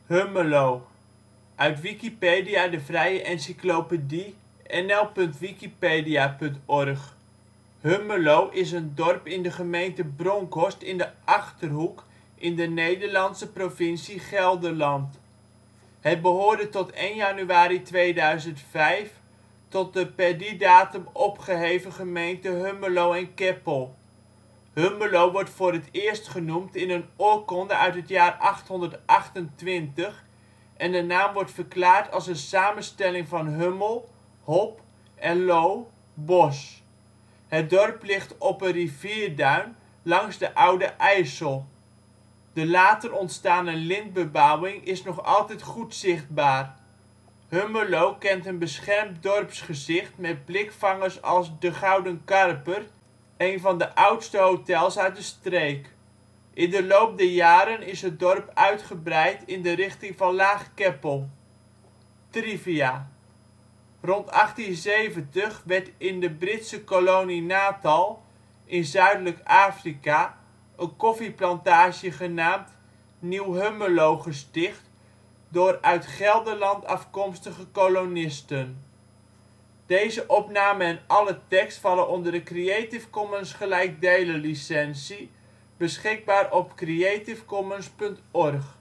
Hummelo, uit Wikipedia, de vrije encyclopedie. nl.wikipedia.org. Hummelo is een dorp in de gemeente Bronckhorst in de Achterhoek, in de Nederlandse provincie Gelderland. Het behoorde tot 1 januari 2005 tot de per die datum opgeheven gemeente Hummelo en Keppel. Hummelo wordt voor het eerst genoemd in een oorkonde uit het jaar 828 en de naam wordt verklaard als een samenstelling van hummel (hop) en lo (bos). Het dorp ligt op een rivierduin langs de Oude IJssel. De later ontstane lintbebouwing is nog altijd goed zichtbaar. Hummelo kent een beschermd dorpsgezicht met blikvangers als De Gouden Karper, een van de oudste hotels uit de streek. In de loop der jaren is het dorp uitgebreid in de richting van Laag-Keppel. Trivia: rond 1870 werd in de Britse kolonie Natal in zuidelijk Afrika een koffieplantage genaamd Nieuw Hummelo gesticht door uit Gelderland afkomstige kolonisten. Deze opname en alle tekst vallen onder de Creative Commons gelijkdelen licentie, beschikbaar op creativecommons.org